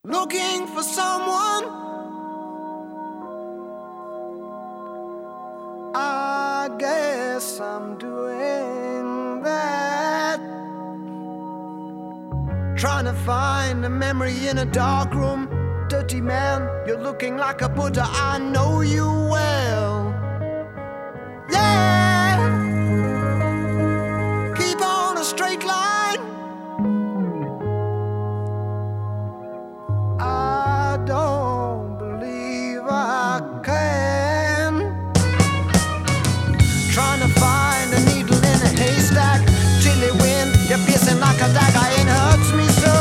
Looking for someone, I guess I'm doing that. Trying to find a memory in a dark room. Dirty man, you're looking like a Buddha, I know you well. Yeah, keep on a straight line. I don't believe I can. Trying to find a needle in a haystack. Chilly wind, you're piercing like a dagger. It hurts me so.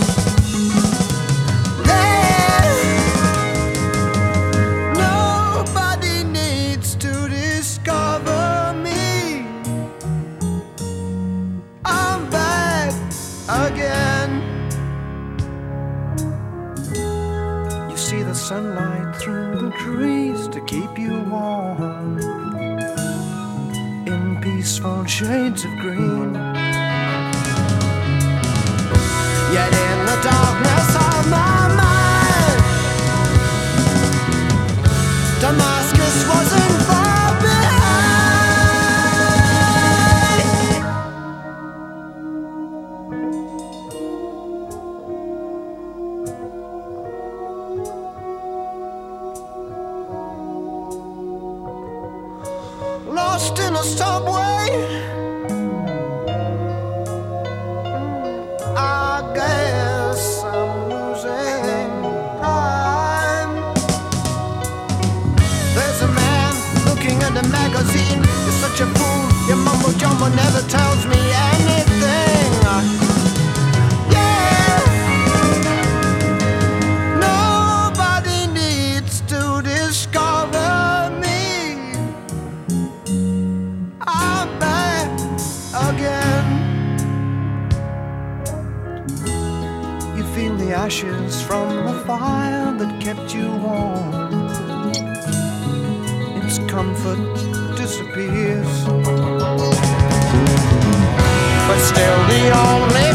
Nobody needs to discover me. I'm back again. See the sunlight through the trees to keep you warm in peaceful shades of green. Yet in the darkness of my mind, Damascus wasn't far behind. Lost in a subway, I guess I'm losing time. There's a man looking at a magazine. You're such a fool, your mumbo jumbo never tells me anything. Yeah, nobody needs to discover me. I'm back again. You feel the ashes from the fire that kept you warm. Its comfort disappears, but still the only